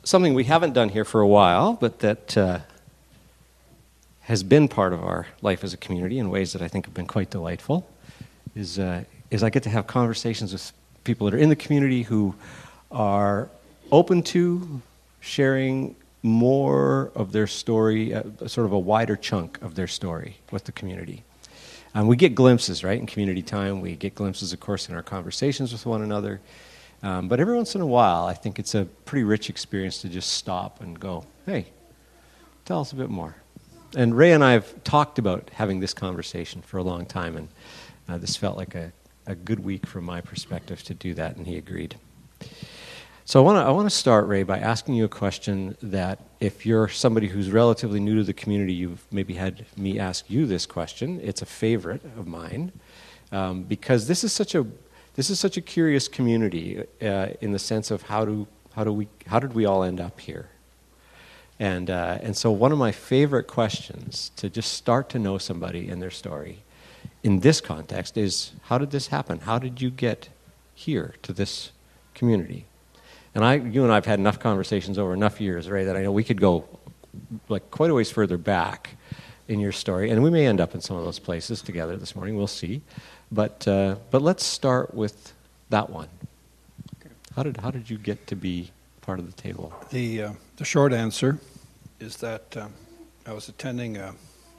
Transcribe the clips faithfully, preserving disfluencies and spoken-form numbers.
something we haven't done here for a while, but that uh, has been part of our life as a community in ways that I think have been quite delightful, is uh, is I get to have conversations with people that are in the community who are open to sharing more of their story, uh, sort of a wider chunk of their story with the community. Um, we get glimpses, right, in community time. We get glimpses, of course, in our conversations with one another. Um, but every once in a while, I think it's a pretty rich experience to just stop and go, hey, tell us a bit more. And Ray and I have talked about having this conversation for a long time, and uh, this felt like a, a good week from my perspective to do that, and he agreed. So I want to I want to start, Ray, by asking you a question that if you're somebody who's relatively new to the community, you've maybe had me ask you this question. It's a favorite of mine, um, because this is such a This is such a curious community uh, in the sense of how do how do we how did we all end up here, and uh, and so one of my favorite questions to just start to know somebody and their story, in this context, is how did this happen? How did you get here to this community? And I, you and I have had enough conversations over enough years, Ray, that I know we could go like quite a ways further back in your story, and we may end up in some of those places together this morning. We'll see. But uh, but let's start with that one. Okay. How did how did you get to be part of the table? The uh, the short answer is that um, I was attending a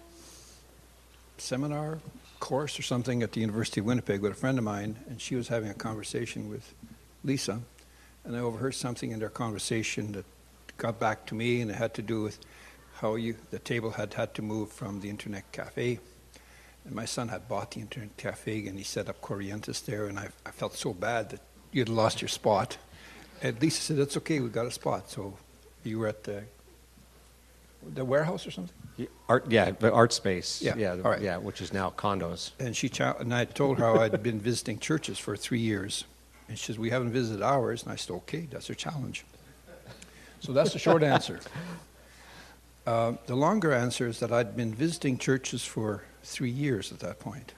seminar course or something at the University of Winnipeg with a friend of mine, and she was having a conversation with Lisa, and I overheard something in their conversation that got back to me, and it had to do with how you the table had had to move from the internet cafe. And my son had bought the internet cafe, and he set up Corrientes there, and I, I felt so bad that you had lost your spot. And Lisa said, "That's okay, we got a spot." So you were at the the warehouse or something? Yeah, art, yeah, the art space. Yeah, yeah, the, all right. yeah, which is now condos. And she cha- and I told her how I'd been visiting churches for three years, and she says, "We haven't visited ours." And I said, "Okay, that's a challenge." So that's the short answer. Uh, the longer answer is that I'd been visiting churches for three years at that point.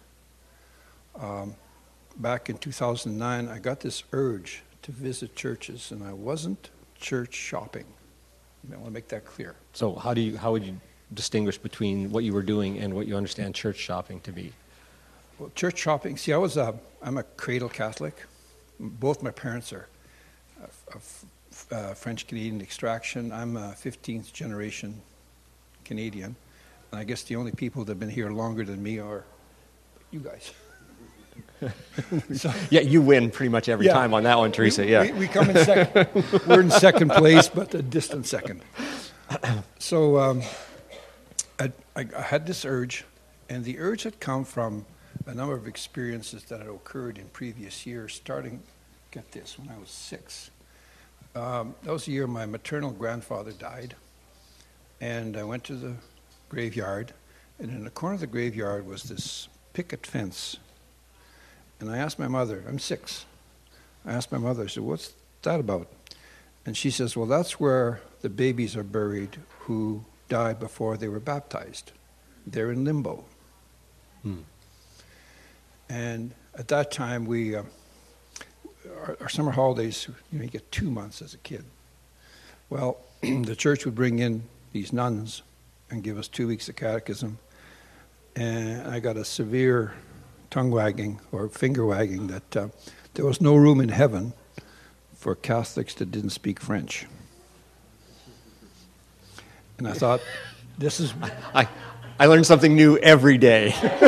Um, back in two thousand nine, I got this urge to visit churches, and I wasn't church shopping. I want to make that clear. So how do you how would you distinguish between what you were doing and what you understand church shopping to be? Well, church shopping. See, I was a I'm a cradle Catholic. Both my parents are of uh, French Canadian extraction. I'm a fifteenth generation Canadian. And I guess the only people that have been here longer than me are you guys. so, yeah, you win pretty much every yeah, time on that one, Teresa. We, yeah, we, we come in second. We're in second place, but a distant second. So um, I, I, I had this urge, and the urge had come from a number of experiences that had occurred in previous years, starting, get this, when I was six. Um, that was the year my maternal grandfather died, and I went to the graveyard, and in the corner of the graveyard was this picket fence. And I asked my mother, I'm six, I asked my mother, I said, "What's that about?" And she says, "Well, that's where the babies are buried who died before they were baptized. They're in limbo." Hmm. And at that time, we, uh, our, our summer holidays, you know, you get two months as a kid. Well, the church would bring in these nuns and give us two weeks of catechism, and I got a severe tongue wagging or finger wagging that uh, there was no room in heaven for Catholics that didn't speak French. And I thought, this is... I, I learned something new every day.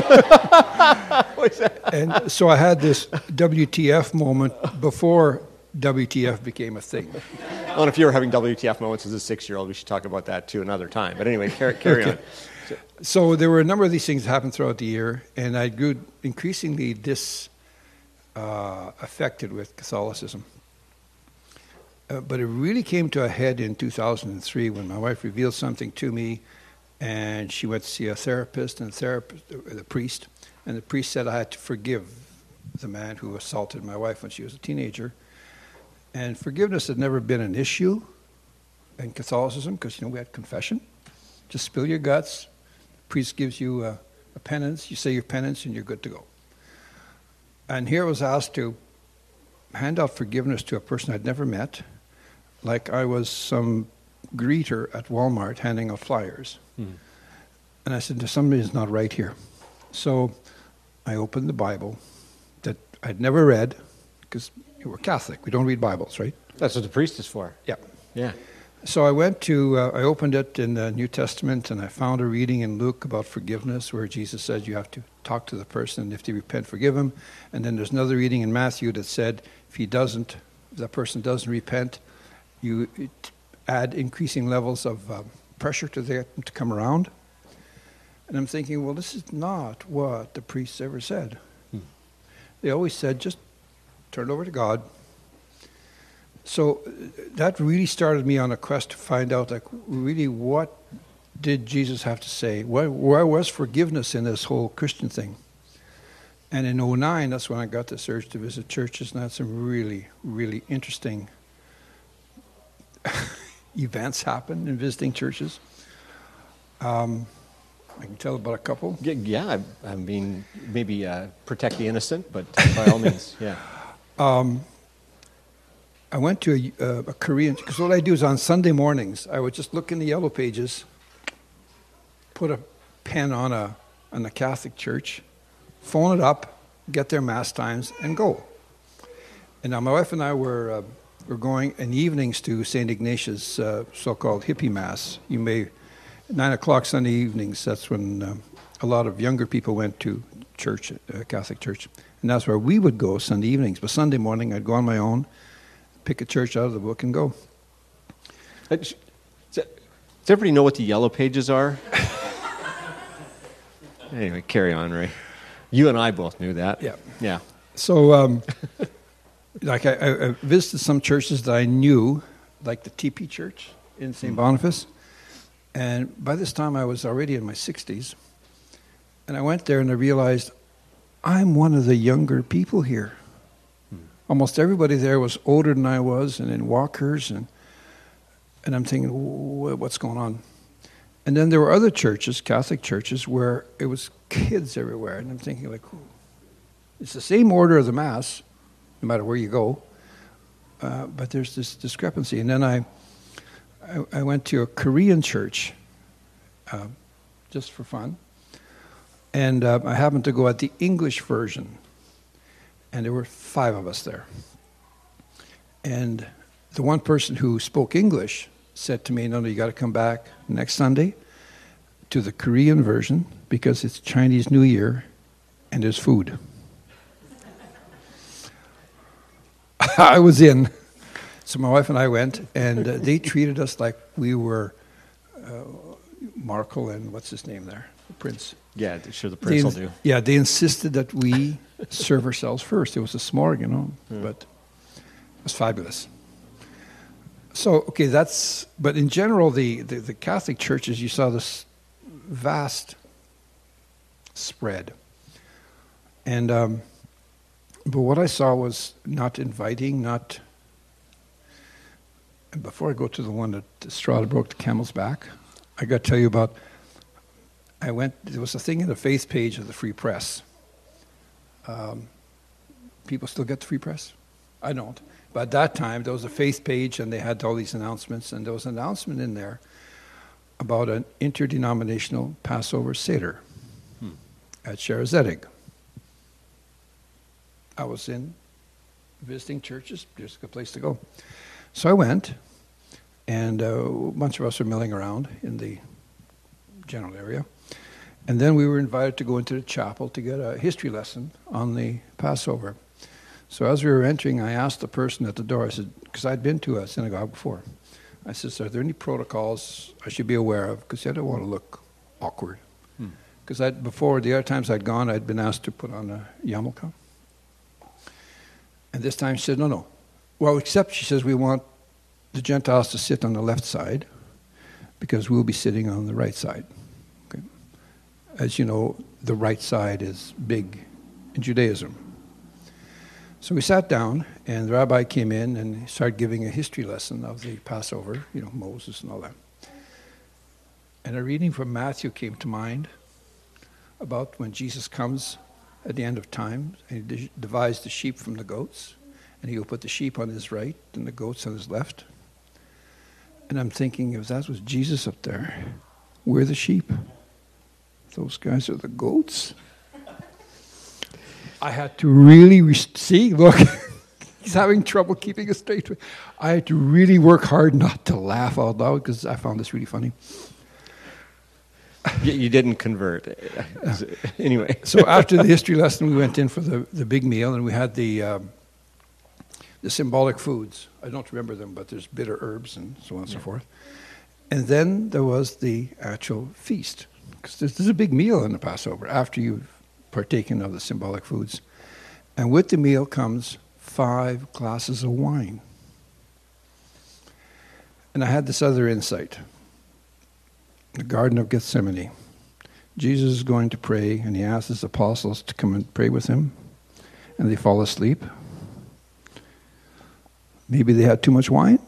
And so I had this W T F moment before W T F became a thing. Well, and if you were having W T F moments as a six-year-old, we should talk about that too another time. But anyway, carry, carry okay. on. So, so there were a number of these things that happened throughout the year, and I grew increasingly dis uh, affected with Catholicism. Uh, but it really came to a head in two thousand three when my wife revealed something to me, and she went to see a therapist and the therapist, the priest, and the priest said I had to forgive the man who assaulted my wife when she was a teenager. And forgiveness had never been an issue in Catholicism because, you know, we had confession. Just spill your guts. The priest gives you a, a penance. You say your penance and you're good to go. And here I was asked to hand out forgiveness to a person I'd never met, like I was some greeter at Walmart handing out flyers. Hmm. And I said, there's something that's not right here. So I opened the Bible that I'd never read, because we're Catholic. We don't read Bibles, right? That's what the priest is for. Yeah. Yeah. So I went to, uh, I opened it in the New Testament, and I found a reading in Luke about forgiveness where Jesus said you have to talk to the person, and if they repent, forgive him. And then there's another reading in Matthew that said if he doesn't, if that person doesn't repent, you add increasing levels of uh, pressure to them to come around. And I'm thinking, well, this is not what the priests ever said. Hmm. They always said, just turn it over to God. So that really started me on a quest to find out, like, really what did Jesus have to say? Where, where was forgiveness in this whole Christian thing? And in oh nine, that's when I got this urge to visit churches, and I had some really, really interesting events happen in visiting churches. Um, I can tell about a couple. Yeah, I, I mean, maybe uh, protect the innocent, but by all means, yeah. Um, I went to a, uh, a Korean, because what I do is on Sunday mornings, I would just look in the yellow pages, put a pen on a on a Catholic church, phone it up, get their mass times, and go. And now my wife and I were uh, were going in the evenings to Saint Ignatius' uh, so-called hippie mass. You may, nine o'clock Sunday evenings, that's when uh, a lot of younger people went to church, uh, Catholic church. And that's where we would go Sunday evenings. But Sunday morning, I'd go on my own, pick a church out of the book, and go. Does everybody know what the yellow pages are? Anyway, carry on, Ray. You and I both knew that. Yeah. Yeah. So, um, like, I, I visited some churches that I knew, like the T P Church in Saint Mm. Boniface. And by this time, I was already in my sixties. And I went there and I realized I'm one of the younger people here. Mm. Almost everybody there was older than I was and in walkers. And, and I'm thinking, what's going on? And then there were other churches, Catholic churches, where it was kids everywhere. And I'm thinking, like, it's the same order of the Mass, no matter where you go, uh, but there's this discrepancy. And then I I, I went to a Korean church, uh, just for fun, and uh, I happened to go at the English version, and there were five of us there. And the one person who spoke English said to me, no, no, you got to come back next Sunday to the Korean version because it's Chinese New Year and there's food. I was in. So my wife and I went, and uh, they treated us like we were uh, Markle and what's his name there? The prince. Yeah, sure the prince they, will do. Yeah, they insisted that we serve ourselves first. It was a smorg, you know, yeah. But it was fabulous. So, okay, that's, but in general, the, the, the Catholic churches, you saw this vast spread. And, um, but what I saw was not inviting, not, and before I go to the one that the straw that broke the camel's back, I got to tell you about, I went, there was a thing in the faith page of the Free Press. Um, people still get the Free Press? I don't. But at that time, there was a faith page, and they had all these announcements, and there was an announcement in there about an interdenominational Passover Seder hmm. at Sharazedig. I was in visiting churches, just a place to go. So I went, and uh, a bunch of us were milling around in the general area. And then we were invited to go into the chapel to get a history lesson on the Passover. So as we were entering, I asked the person at the door, I said, because I'd been to a synagogue before, I said, are there any protocols I should be aware of? Because I don't want to look awkward. Because hmm. before, the other times I'd gone, I'd been asked to put on a yarmulke. And this time she said, no, no. Well, except, she says, we want the Gentiles to sit on the left side because we'll be sitting on the right side. Okay? As you know, the right side is big in Judaism. So we sat down, and the rabbi came in and he started giving a history lesson of the Passover, you know, Moses and all that. And a reading from Matthew came to mind about when Jesus comes at the end of time, and he divides the sheep from the goats, and he will put the sheep on his right and the goats on his left. And I'm thinking, if that was Jesus up there, we're the sheep. Those guys are the goats. I had to really, re- see, look, he's having trouble keeping a straight face. I had to really work hard not to laugh out loud because I found this really funny. You, you didn't convert. Anyway. So after the history lesson, we went in for the, the big meal, and we had the um, the symbolic foods. I don't remember them, but there's bitter herbs and so on and yeah. so forth. And then there was the actual feast. Because this is a big meal in the Passover after you've partaken of the symbolic foods. And with the meal comes five glasses of wine. And I had this other insight. The Garden of Gethsemane. Jesus is going to pray, and he asks his apostles to come and pray with him. And they fall asleep. Maybe they had too much wine?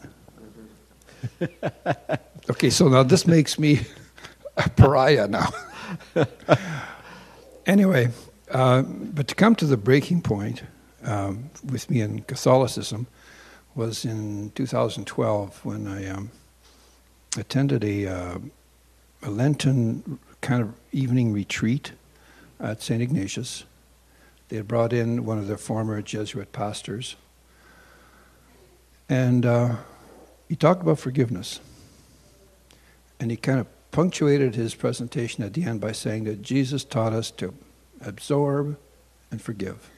Okay, so now this makes me a pariah now. Anyway, uh, but to come to the breaking point um, with me in Catholicism was in two thousand twelve when I um, attended a, uh, a Lenten kind of evening retreat at Saint Ignatius. They had brought in one of their former Jesuit pastors, and uh, he talked about forgiveness. And he kind of punctuated his presentation at the end by saying that Jesus taught us to absorb and forgive.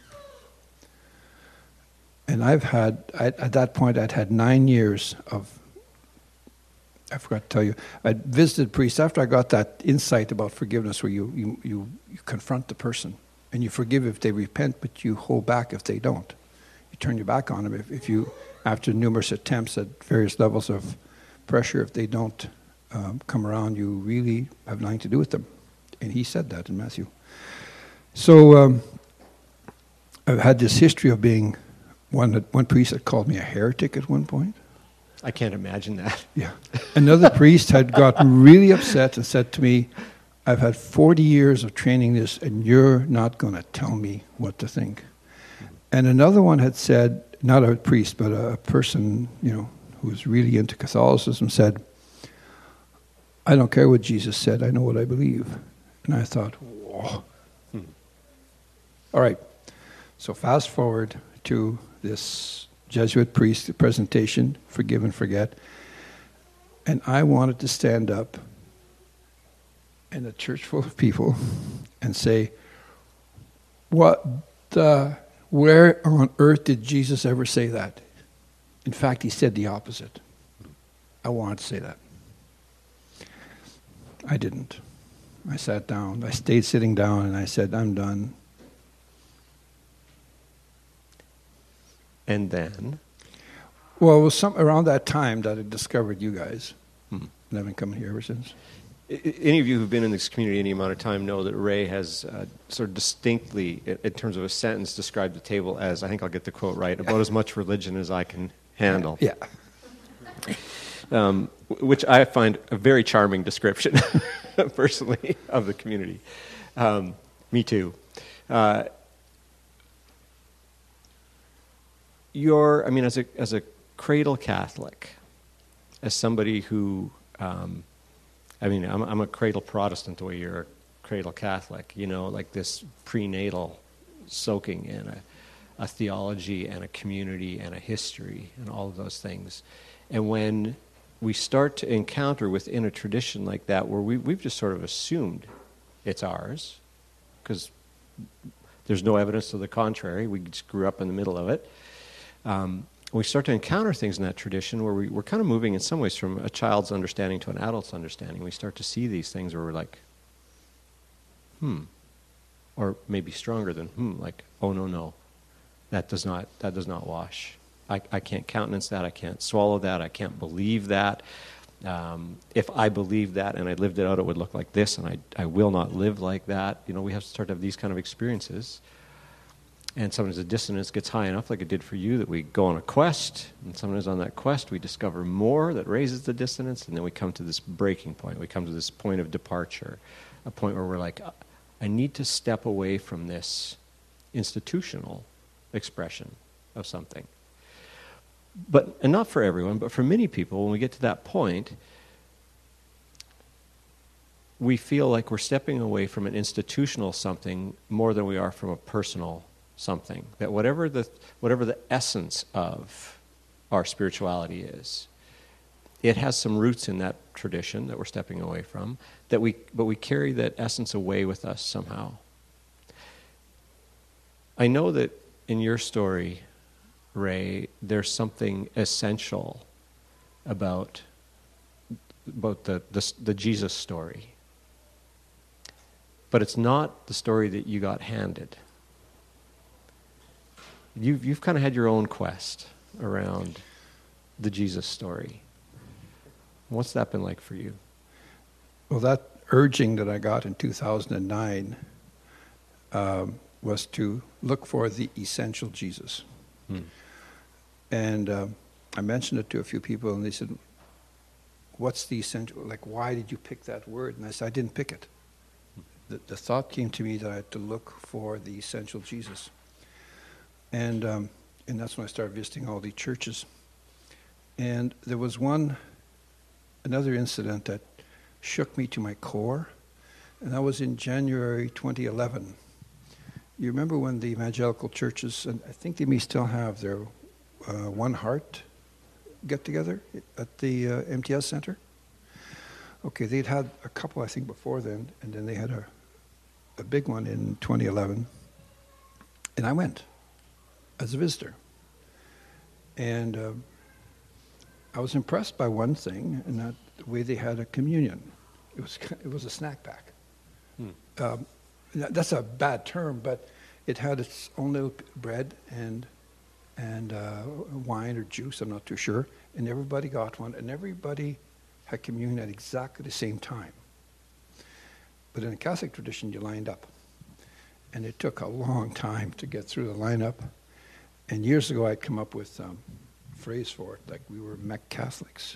And I've had, I, at that point, I'd had nine years of, I forgot to tell you, I'd visited priests after I got that insight about forgiveness where you, you, you, you confront the person and you forgive if they repent, but you hold back if they don't. You turn your back on them if, if you, after numerous attempts at various levels of pressure, if they don't Um, come around, you really have nothing to do with them. And he said that in Matthew. So um, I've had this history of being, one that one priest had called me a heretic at one point. I can't imagine that. Yeah. Another priest had gotten really upset and said to me, I've had forty years of training this and you're not going to tell me what to think. And another one had said, not a priest, but a person, you know, who was really into Catholicism said, I don't care what Jesus said, I know what I believe. And I thought, whoa. Hmm. All right, so fast forward to this Jesuit priest presentation, Forgive and Forget. And I wanted to stand up in a church full of people and say, what the, where on earth did Jesus ever say that? In fact, he said the opposite. I wanted to say that. I didn't. I sat down. I stayed sitting down and I said, I'm done. And then? Well, it was some, around that time that I discovered you guys. Hmm. And I've been coming here ever since. Any of you who've been in this community any amount of time know that Ray has uh, sort of distinctly, in terms of a sentence, described the table as, I think I'll get the quote right, about as much religion as I can handle. Yeah. Um, which I find a very charming description, personally, of the community. Um, me too. Uh, you're, I mean, as a as a cradle Catholic, as somebody who, um, I mean, I'm, I'm a cradle Protestant the way you're a cradle Catholic. You know, like this prenatal soaking in a, a theology and a community and a history and all of those things. And when we start to encounter within a tradition like that where we, we've just sort of assumed it's ours because there's no evidence to the contrary. We just grew up in the middle of it. Um, we start to encounter things in that tradition where we, we're kind of moving in some ways from a child's understanding to an adult's understanding. We start to see these things where we're like, hmm, or maybe stronger than hmm, like, oh, no, no, that does not, that does not wash. I, I can't countenance that. I can't swallow that. I can't believe that. Um, if I believed that and I lived it out, it would look like this, and I, I will not live like that. You know, we have to start to have these kind of experiences. And sometimes the dissonance gets high enough, like it did for you, that we go on a quest, and sometimes on that quest we discover more that raises the dissonance, and then we come to this breaking point. We come to this point of departure, a point where we're like, I need to step away from this institutional expression of something. But, and not for everyone, but for many people, when we get to that point, we feel like we're stepping away from an institutional something more than we are from a personal something. That whatever the whatever the essence of our spirituality is, it has some roots in that tradition that we're stepping away from, that we but we carry that essence away with us somehow. I know that in your story, Ray, there's something essential about about the, the the Jesus story. But it's not the story that you got handed. You've, you've kind of had your own quest around the Jesus story. What's that been like for you? Well, that urging that I got in two thousand nine um, was to look for the essential Jesus. Hmm. And um, I mentioned it to a few people, and they said, what's the essential? Like, why did you pick that word? And I said, I didn't pick it. The, the thought came to me that I had to look for the essential Jesus. And um, and that's when I started visiting all the churches. And there was one, another incident that shook me to my core, and that was in January twenty eleven. You remember when the evangelical churches, and I think they may still have their uh, One Heart get-together at the uh, M T S Center? Okay, they'd had a couple, I think, before then, and then they had a, a big one in twenty eleven. And I went as a visitor. And uh, I was impressed by one thing, and that the way they had a communion. It was it was a snack pack. Hmm. Um, that's a bad term, but it had its own little bread and and uh, wine or juice, I'm not too sure, and everybody got one, and everybody had communion at exactly the same time. But in the Catholic tradition, you lined up. And it took a long time to get through the lineup. And years ago, I'd come up with um, a phrase for it, like we were Mech Catholics.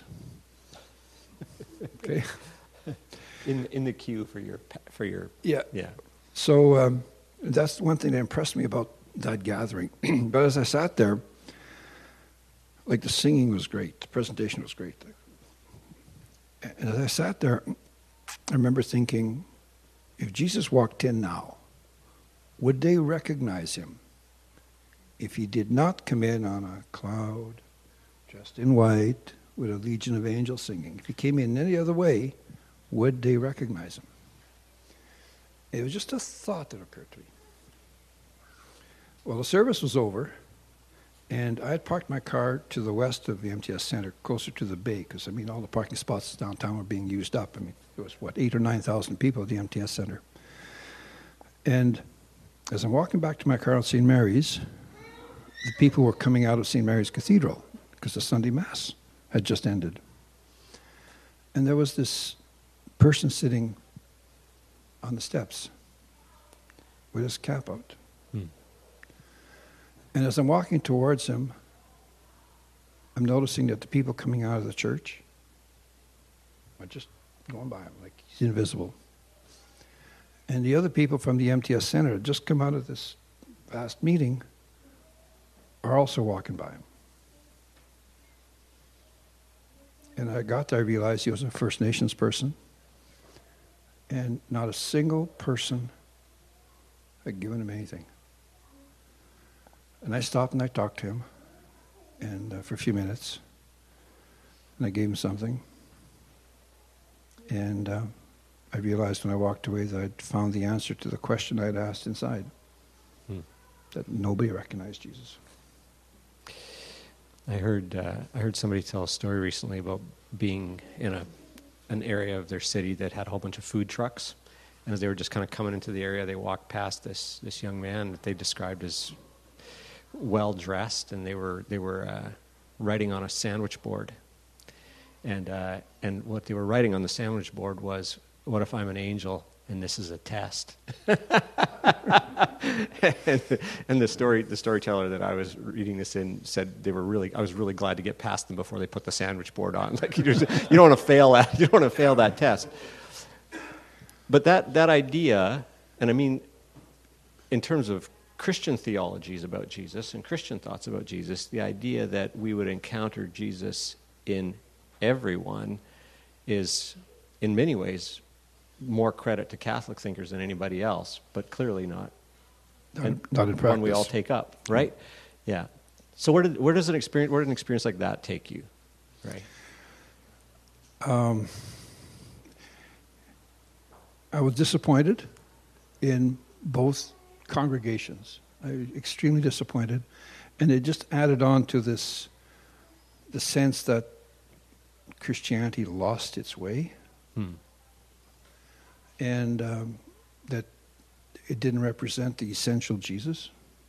Okay? In in the queue for your for your yeah yeah. So um, that's one thing that impressed me about that gathering. But as I sat there, like the singing was great, the presentation was great. And as I sat there, I remember thinking, if Jesus walked in now, would they recognize him if he did not come in on a cloud, dressed in white, with a legion of angels singing? If he came in any other way, would they recognize him? It was just a thought that occurred to me. Well, the service was over, and I had parked my car to the west of the M T S Center, closer to the bay, because, I mean, all the parking spots downtown were being used up. I mean, there was, what, eight or nine thousand people at the M T S Center. And as I'm walking back to my car at Saint Mary's, the people were coming out of Saint Mary's Cathedral, because the Sunday Mass had just ended. And there was this person sitting on the steps with his cap out. Hmm. And as I'm walking towards him, I'm noticing that the people coming out of the church are just going by him like he's invisible. And the other people from the M T S Center that just come out of this vast meeting are also walking by him. And I got there, I realized he was a First Nations person, and not a single person had given him anything. And I stopped and I talked to him, and uh, for a few minutes, and I gave him something. And uh, I realized when I walked away that I'd found the answer to the question I had asked inside, hmm. that nobody recognized Jesus. I heard uh, I heard somebody tell a story recently about being in a an area of their city that had a whole bunch of food trucks, and as they were just kind of coming into the area, they walked past this this young man that they described as well dressed, and they were they were uh, writing on a sandwich board, and uh, and what they were writing on the sandwich board was, "What if I'm an angel and this is a test?" and, and the story, the storyteller that I was reading this in said they were really. I was really glad to get past them before they put the sandwich board on. Like you, just, you don't want to fail that. You don't want to fail that test. But that that idea, and I mean, in terms of Christian theologies about Jesus and Christian thoughts about Jesus, the idea that we would encounter Jesus in everyone is, in many ways, more credit to Catholic thinkers than anybody else, but clearly not, Not, and not in practice. one we all take up, right? Yeah. So where did where does an experience where did an experience like that take you, right? Um, I was disappointed in both congregations. I was extremely disappointed, and it just added on to this, the sense that Christianity lost its way, Hmm. and um, that it didn't represent the essential Jesus.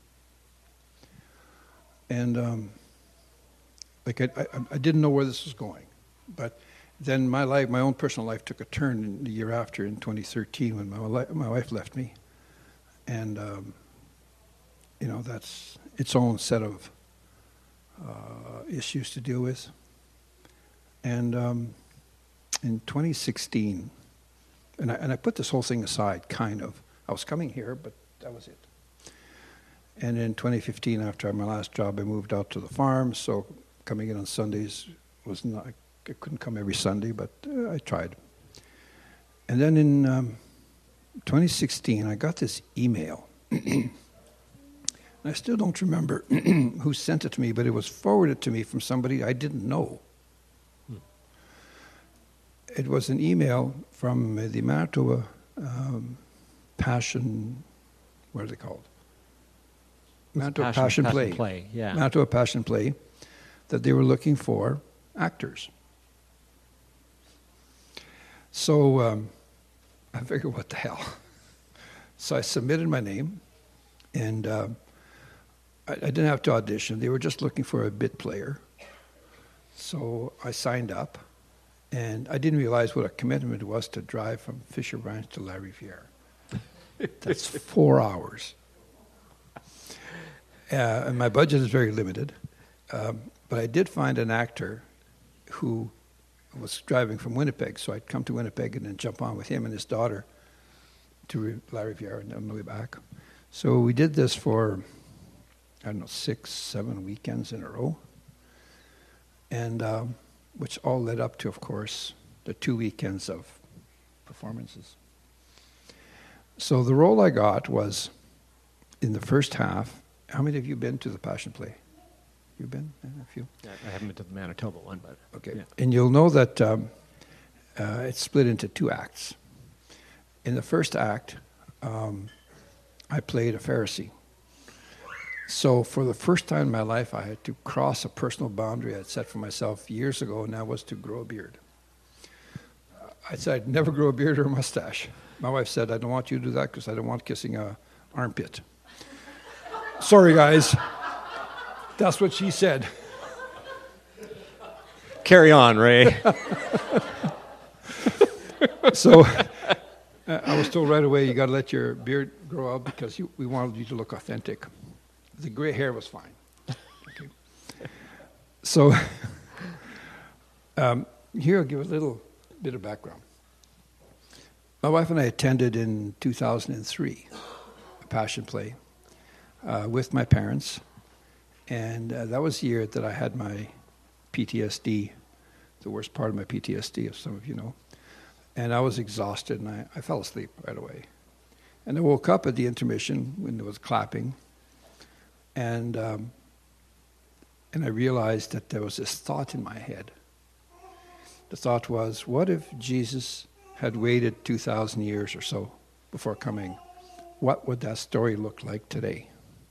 And um, like I, I, I didn't know where this was going, but then my life, my own personal life, took a turn in the year after, in twenty thirteen, when my li- my wife left me, and um, you know, that's its own set of uh, issues to deal with. And um, in twenty sixteen, and I, and I put this whole thing aside, kind of. I was coming here, but that was it. And in twenty fifteen, after my last job, I moved out to the farm, so coming in on Sundays was not, I couldn't come every Sunday, but uh, I tried. And then in um, twenty sixteen, I got this email. And I still don't remember who sent it to me, but it was forwarded to me from somebody I didn't know. Hmm. It was an email from uh, the Manitoba um, Passion, what are they called? Manitoba Passion, Passion, Passion Play. Play, yeah. Manitoba Passion Play, that they were looking for actors. So um, I figured, what the hell? So I submitted my name, and uh, I, I didn't have to audition. They were just looking for a bit player. So I signed up, and I didn't realize what a commitment it was to drive from Fisher Branch to La Riviere. That's four hours. Uh, and my budget is very limited. Um, but I did find an actor who was driving from Winnipeg, so I'd come to Winnipeg and then jump on with him and his daughter to La Riviere and on the way back. So we did this for, I don't know, six, seven weekends in a row, and um, which all led up to, of course, the two weekends of performances. So the role I got was, in the first half, how many of you been to the Passion Play? You been? A few? I haven't been to the Manitoba one, but okay. Yeah. And you'll know that um, uh, it's split into two acts. In the first act, um, I played a Pharisee. So for the first time in my life, I had to cross a personal boundary I had set for myself years ago, and that was to grow a beard. Uh, I said I'd never grow a beard or a mustache. My wife said, I don't want you to do that because I don't want kissing a armpit. Sorry, guys. That's what she said. Carry on, Ray. So uh, I was told right away, you got to let your beard grow out because you, we wanted you to look authentic. The gray hair was fine. Okay. So um, here I'll give a little bit of background. My wife and I attended in two thousand three a Passion Play uh, with my parents. And uh, that was the year that I had my P T S D, the worst part of my P T S D, as some of you know. And I was exhausted, and I, I fell asleep right away. And I woke up at the intermission when there was clapping, and um, and I realized that there was this thought in my head. The thought was, what if Jesus had waited two thousand years or so before coming? What would that story look like today?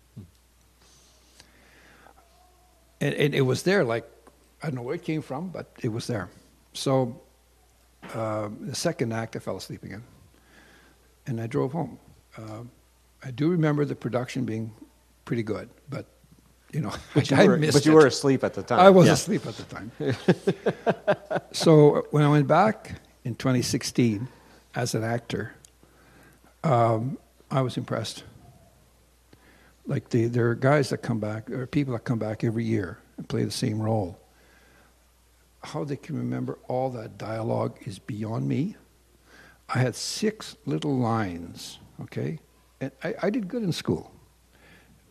And, and it was there, like, I don't know where it came from, but it was there. So uh, the second act, I fell asleep again. And I drove home. Uh, I do remember the production being pretty good, but, you know, But I, you, were, I missed but you it. were asleep at the time. I was Yeah. asleep at the time. So when I went back in twenty sixteen as an actor, um, I was impressed. Like the, there are guys that come back, or people that come back every year and play the same role. How they can remember all that dialogue is beyond me. I had six little lines, okay? And I, I did good in school.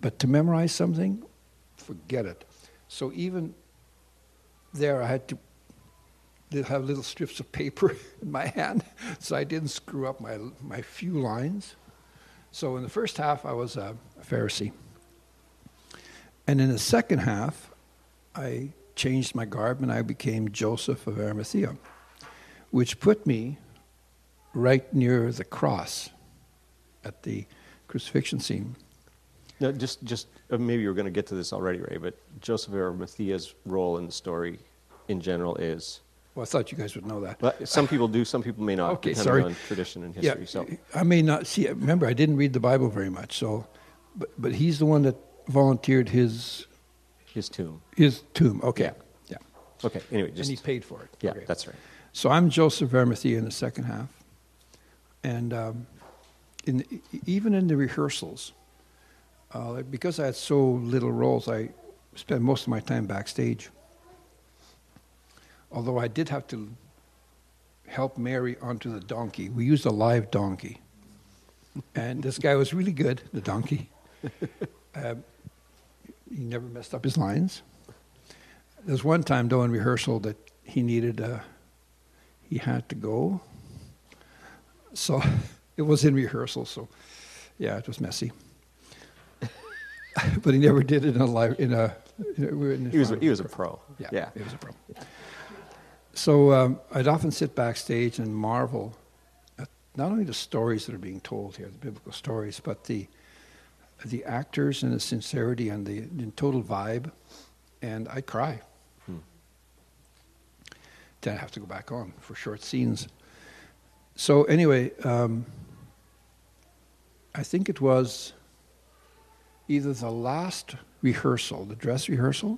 But to memorize something, forget it. So even there, I had to have little strips of paper in my hand so I didn't screw up my my few lines. So in the first half, I was a Pharisee. And in the second half, I changed my garb and I became Joseph of Arimathea, which put me right near the cross at the crucifixion scene. No, just, just uh, maybe you were going to get to this already, Ray, but Joseph of Arimathea's role in the story in general is... Well, I thought you guys would know that. Well, some people do, some people may not, okay, depending sorry. on tradition and history. Yeah, So I may not see. Remember, I didn't read the Bible very much, so, but but he's the one that volunteered his his tomb. his tomb. Okay, Yeah. yeah, Okay, anyway, just... and he paid for it. Yeah, okay. that's right. So I'm Joseph of Arimathea in the second half, and um, in the, even in the rehearsals, uh, because I had so little roles, I spent most of my time backstage. Although I did have to help Mary onto the donkey. We used a live donkey. And this guy was really good, the donkey. Uh, he never messed up his lines. There's one time, though, in rehearsal that he needed, uh, he had to go. So it was in rehearsal, so yeah, it was messy. But he never did it in a live, in a... In He was, he was a pro. Yeah, Yeah. he was a pro. So um, I'd often sit backstage and marvel at not only the stories that are being told here, the biblical stories, but the the actors and the sincerity and the, the total vibe, and I'd cry. Hmm. Then I have to go back on for short scenes. So anyway, um, I think it was either the last rehearsal, the dress rehearsal,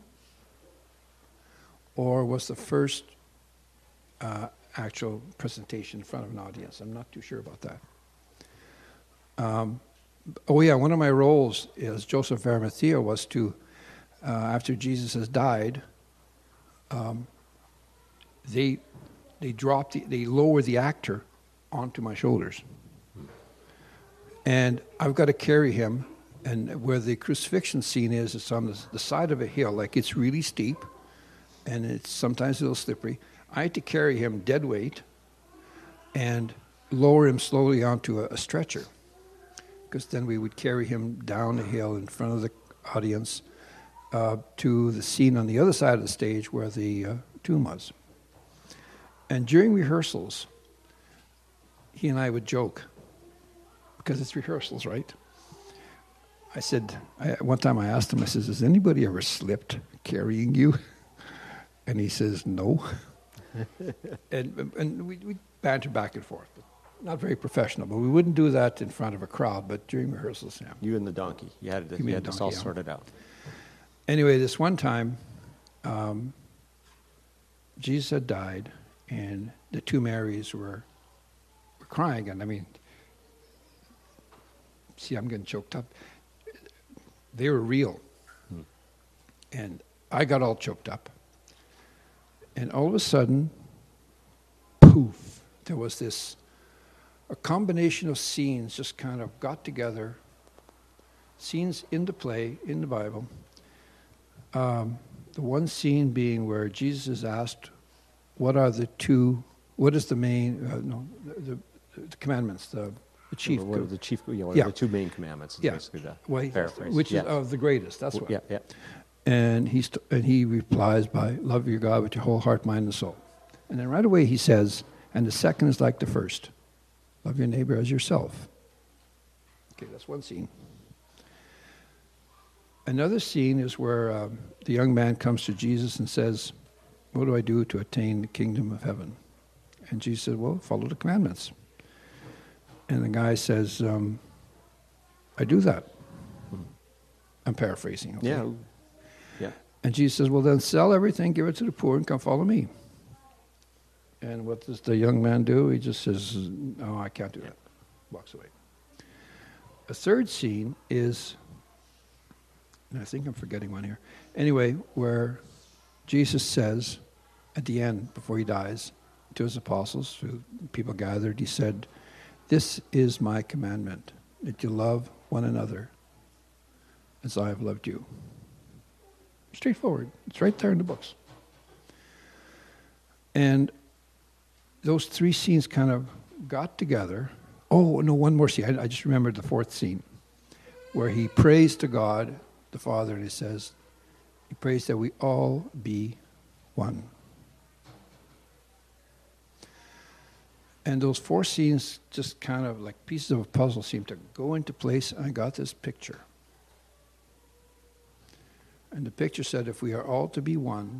or was the first Uh, actual presentation in front of an audience. I'm not too sure about that. Um, oh yeah, one of my roles as Joseph of Arimathea was to, uh, after Jesus has died, um, they they drop the, they lower the actor onto my shoulders, and I've got to carry him. And where the crucifixion scene is, it's on the, the side of a hill, like it's really steep, and it's sometimes a little slippery. I had to carry him dead weight and lower him slowly onto a, a stretcher, because then we would carry him down the hill in front of the audience uh, to the scene on the other side of the stage where the uh, tomb was. And during rehearsals, he and I would joke, because it's rehearsals, right? I said, I, one time I asked him, I says, has anybody ever slipped carrying you? And he says, no. and and we we banter back and forth, but not very professional. But we wouldn't do that in front of a crowd. But during rehearsals, yeah. You and the donkey, you had, to, you had this all yeah. sorted out. Anyway, this one time, um, Jesus had died, and the two Marys were were crying. And I mean, see, I'm getting choked up. They were real, hmm. and I got all choked up. And all of a sudden, poof, there was this, a combination of scenes just kind of got together, scenes into play in the Bible. Um, the one scene being where Jesus is asked, what are the two, what is the main, uh, no, the, the, the commandments, the, the chief. What are the chief, you know, what yeah. are the two main commandments? Is yeah. basically the well, paraphrase. Which yeah. is of the greatest, that's what. Yeah, yeah. And he, st- and he replies by, love your God with your whole heart, mind, and soul. And then right away he says, and the second is like the first. Love your neighbor as yourself. Okay, that's one scene. Another scene is where um, the young man comes to Jesus and says, what do I do to attain the kingdom of heaven? And Jesus said, well, follow the commandments. And the guy says, um, I do that. I'm paraphrasing. Okay? Yeah. Yeah. And Jesus says, well, then sell everything, give it to the poor, and come follow me. And what does the young man do? He just says, no, I can't do that. Walks away. A third scene is, and I think I'm forgetting one here. Anyway, where Jesus says at the end, before he dies, to his apostles, to people gathered, he said, this is my commandment, that you love one another as I have loved you. Straightforward. It's right there in the books. And those three scenes kind of got together. Oh, no, one more scene. I, I just remembered the fourth scene, where he prays to God, the Father, and he says, he prays that we all be one. And those four scenes, just kind of like pieces of a puzzle, seem to go into place, and I got this picture. And the picture said, if we are all to be one,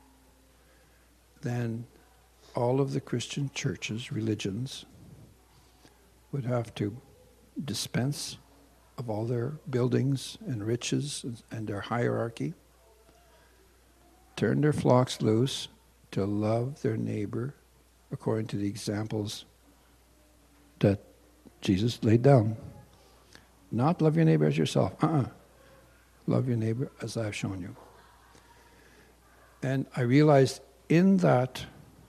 then all of the Christian churches, religions, would have to dispense of all their buildings and riches and their hierarchy, turn their flocks loose to love their neighbor according to the examples that Jesus laid down. Not love your neighbor as yourself. Uh-uh. Love your neighbor as I have shown you. And I realized in that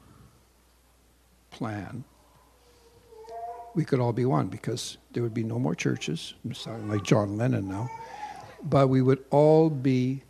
plan, we could all be one, because there would be no more churches. I'm sounding like John Lennon now. But we would all be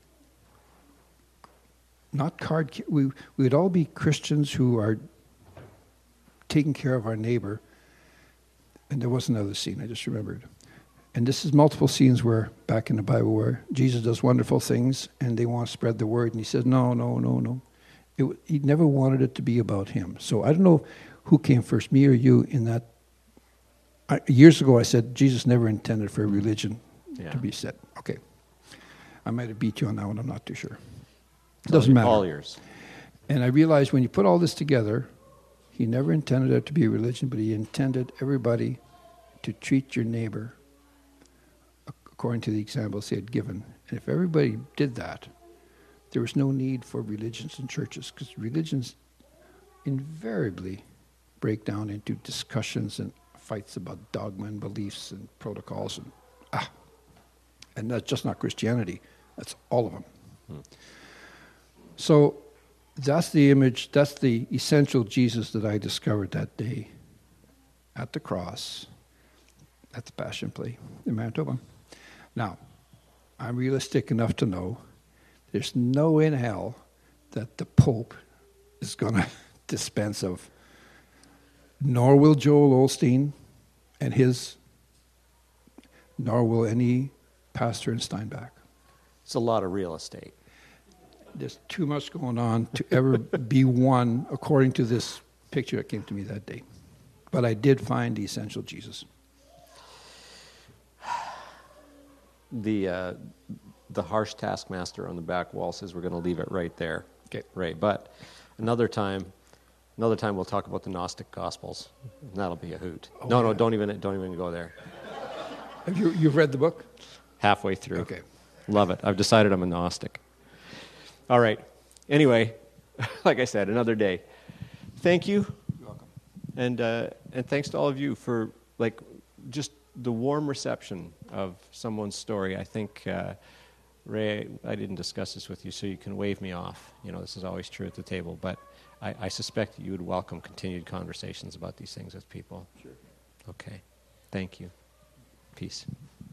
not card, we, we would all be Christians who are taking care of our neighbor. And there was another scene, I just remembered. And this is multiple scenes where, back in the Bible, where Jesus does wonderful things and they want to spread the word. And he says, no, no, no, no. It, he never wanted it to be about him. So I don't know who came first, me or you, in that. I, years ago I said Jesus never intended for a religion yeah. to be set. Okay. I might have beat you on that one, I'm not too sure. It doesn't matter. All yours. And I realized when you put all this together, he never intended it to be a religion, but he intended everybody to treat your neighbor according to the examples he had given. And if everybody did that, there was no need for religions and churches, because religions invariably break down into discussions and fights about dogma and beliefs and protocols. And ah, and that's just not Christianity. That's all of them. Hmm. So that's the image, that's the essential Jesus that I discovered that day at the cross, at the Passion Play in Manitoba. Now, I'm realistic enough to know there's no way in hell that the Pope is going to dispense of, nor will Joel Osteen and his, nor will any pastor in Steinbach. It's a lot of real estate. There's too much going on to ever be one according to this picture that came to me that day. But I did find the essential Jesus. The uh, the harsh taskmaster on the back wall says we're going to leave it right there. Okay. Right. But another time, another time we'll talk about the Gnostic Gospels. And that'll be a hoot. Oh, no, yeah. no, don't even don't even go there. Have you you've read the book? Halfway through. Okay. Love it. I've decided I'm a Gnostic. All right. Anyway, like I said, another day. Thank you. You're welcome. And uh, and thanks to all of you for like just the warm reception of someone's story. I think, uh, Ray, I didn't discuss this with you, so you can wave me off. You know, this is always true at the table, but I, I suspect you would welcome continued conversations about these things with people. Sure. Okay. Thank you. Peace.